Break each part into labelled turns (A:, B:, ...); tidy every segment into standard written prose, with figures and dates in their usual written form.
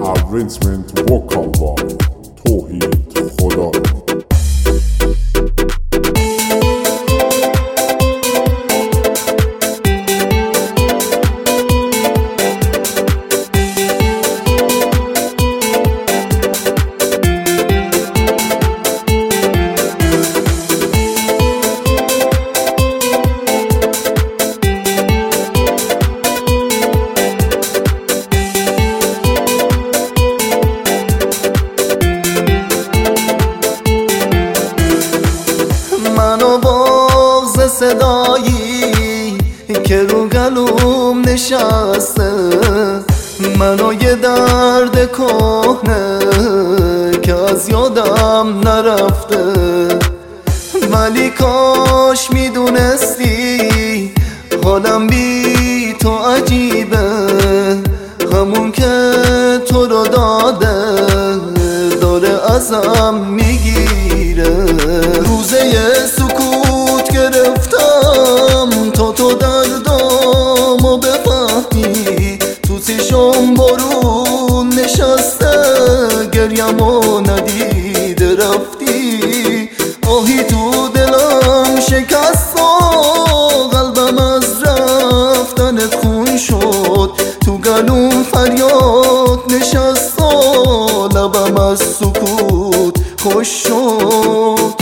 A: arrangement vocal by توحید خدا.
B: منو باز صدایی که رو گلوم نشسته، منو یه درد کهنه که از یادم نرفته. ولی کاش میدونستی حالم بی تو عجیبه، همون که تو رو داره ازم میگیره. روزه سکوت گرفتم تا تو دردامو بفهمی، تو چشم بارون نشسته گریمو ندیده رفتی. آهی تو دلم شکست و قلبم از رفتنت خون شد، تو گلوم فریاد نشست و لبم از سکوت خوش شد.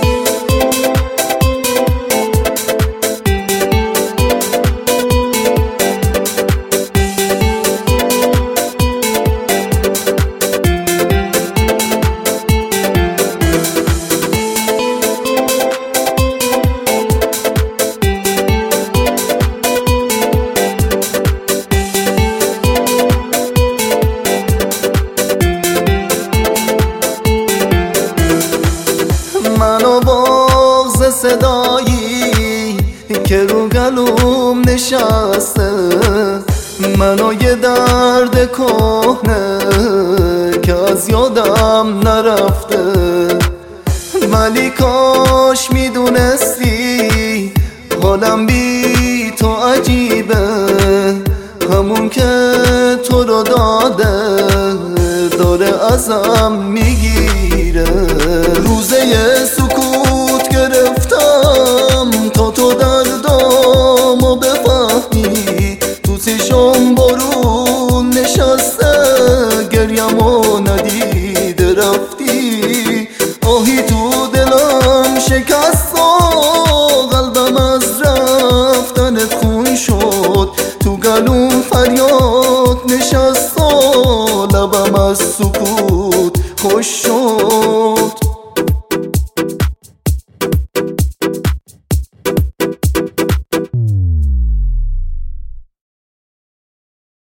B: منو باز صدایی که رو گلوم نشسته، منو یه درد کهنه که از یادم نرفته. ولی کاش میدونستی حالم بی تو عجیبه، همون که تو رو داره ازم میگیره. روزه سکوت گرفتم تا تو دردامو بفهمی، تو چشم بارون نشسته گریمو ندیده رفتی. آهی تو دلم شکست و قلبم از رفتنت خون شد، تو گلوم فریاد نشست و لبم از سکوت خوش شد.